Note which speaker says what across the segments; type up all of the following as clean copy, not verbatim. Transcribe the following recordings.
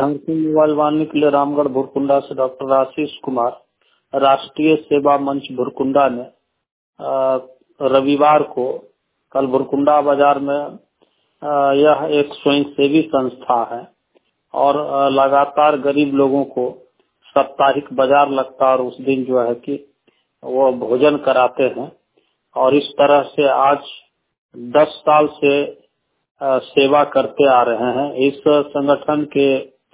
Speaker 1: Jharkhand mobile वाहिनी के लिए रामगढ़ भुरकुंडा से डॉक्टर आशीष कुमार। राष्ट्रीय सेवा मंच भुरकुंडा ने रविवार को कल भुरकुंडा बाजार में यह एक स्वयंसेवी संस्था है और लगातार गरीब लोगों को साप्ताहिक बाजार लगता है और उस दिन जो है कि वो भोजन कराते हैं। और इस तरह से आज 10 साल से सेवा करते आ रहे हैं। इस संगठन के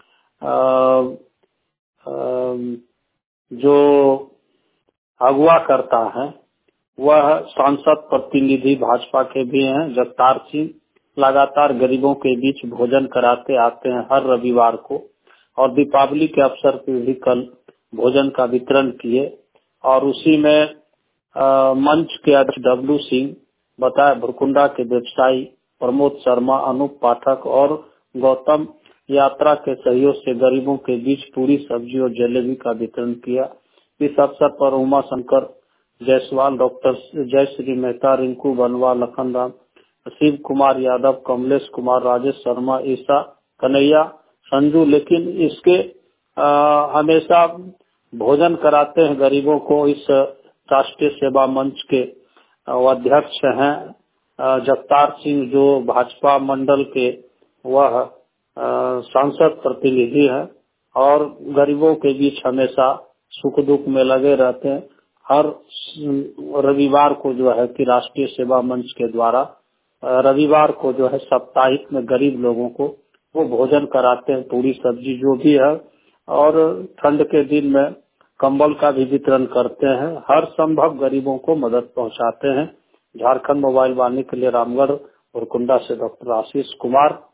Speaker 1: जो अगुवा करता है वह सांसद प्रतिनिधि भाजपा के भी हैं, जगतार सिंह। लगातार गरीबों के बीच भोजन कराते आते हैं हर रविवार को, और दीपावली के अवसर पर भी कल भोजन का वितरण किए। और उसी में मंच के अध्यक्ष डब्लू सिंह बताए, भुरकुंडा के व्यवसायी प्रमोद शर्मा, अनूप पाठक और गौतम यात्रा के सहयोग से गरीबों के बीच पूरी, सब्जी और जलेबी का वितरण किया। इस अवसर पर उमा शंकर जायसवाल, डॉक्टर जयश्री मेहता, रिंकू बनवा, लखन राम, शिव कुमार यादव, कमलेश कुमार, राजेश शर्मा, ईसा कन्हैया, संजू, लेकिन इसके हमेशा भोजन कराते हैं गरीबों को। इस राष्ट्रीय सेवा मंच के अध्यक्ष हैं जगतार सिंह, जो भाजपा मंडल के वह सांसद प्रतिनिधि हैं और गरीबों के बीच हमेशा सुख दुख में लगे रहते हैं। हर रविवार को जो है कि राष्ट्रीय सेवा मंच के द्वारा रविवार को जो है साप्ताहिक में गरीब लोगों को वो भोजन कराते हैं, पूरी सब्जी जो भी है, और ठंड के दिन में कंबल का भी वितरण करते हैं। हर संभव गरीबों को मदद पहुंचाते हैं। झारखंड मोबाइल वाहिनी के लिए रामगढ़ भुरकुंडा से डॉक्टर आशीष कुमार।